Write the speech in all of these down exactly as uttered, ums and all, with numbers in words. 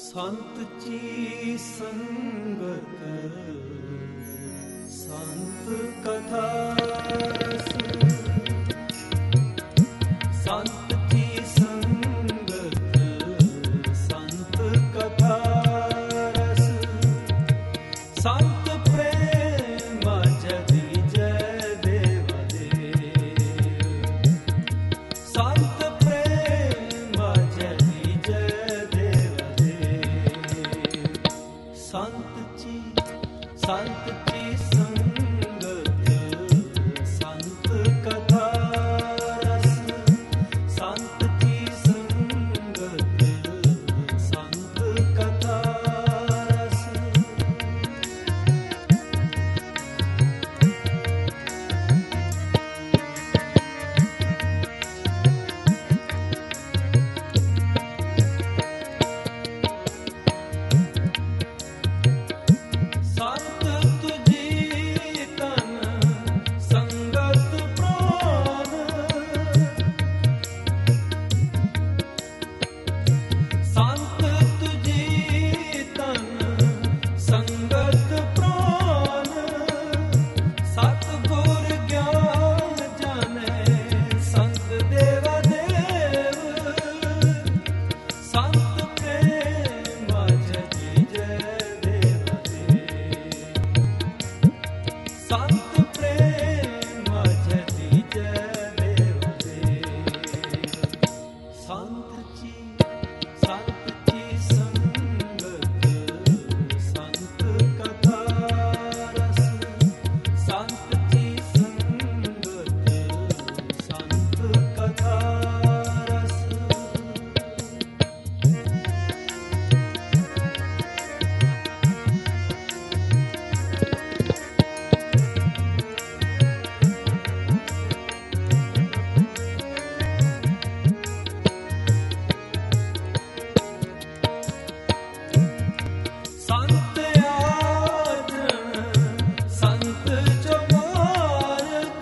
संतची संगत संत कथा संतची संगत संत कथा रस संत प्रेम जदि जय देव देव संत प्रेम जदि जय देव देव संतची संतची संगत संत कथा रस संतची संगत संत कथा रस संत तुझी तन संगत प्राण संत तुझी तन संगत प्राण सतगुर ज्ञान जाने संत देवा देव संत प्रेम जदि जय देव देव संत प्रेम जदि जय देव देव संतची संतची संगत संत कथा रस संतची संगत संत कथा रस संत आचरण संत जो मार्ग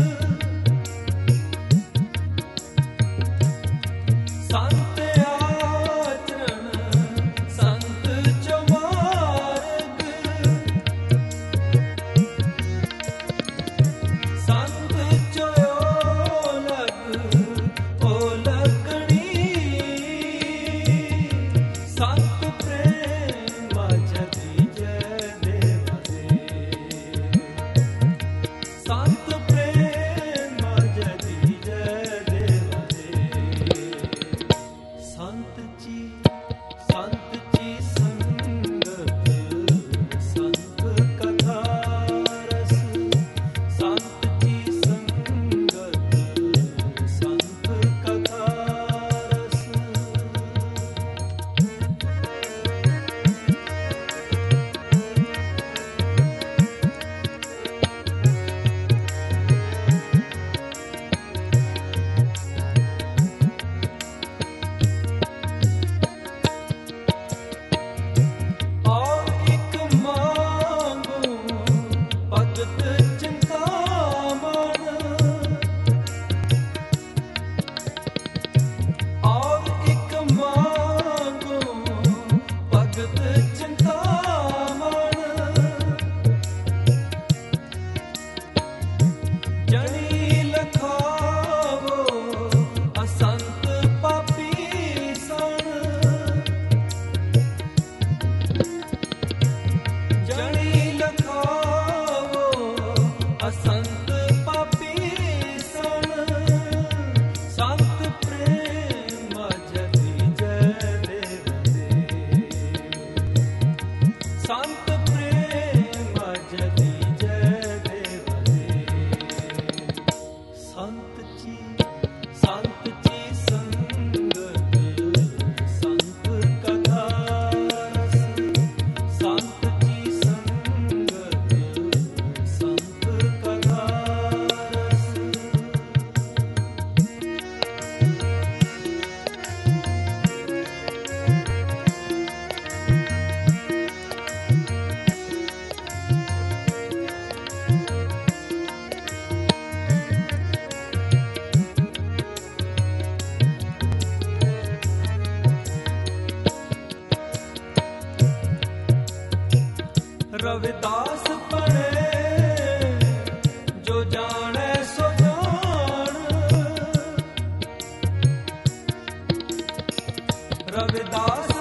संत आचरण संत जो मार्ग संत जो ओलग ओलगणी संत प्रेम जदि जय देव देव संत प्रेम जदि जय देव देव रविदास पढ़े जो जाने सो जान, रविदास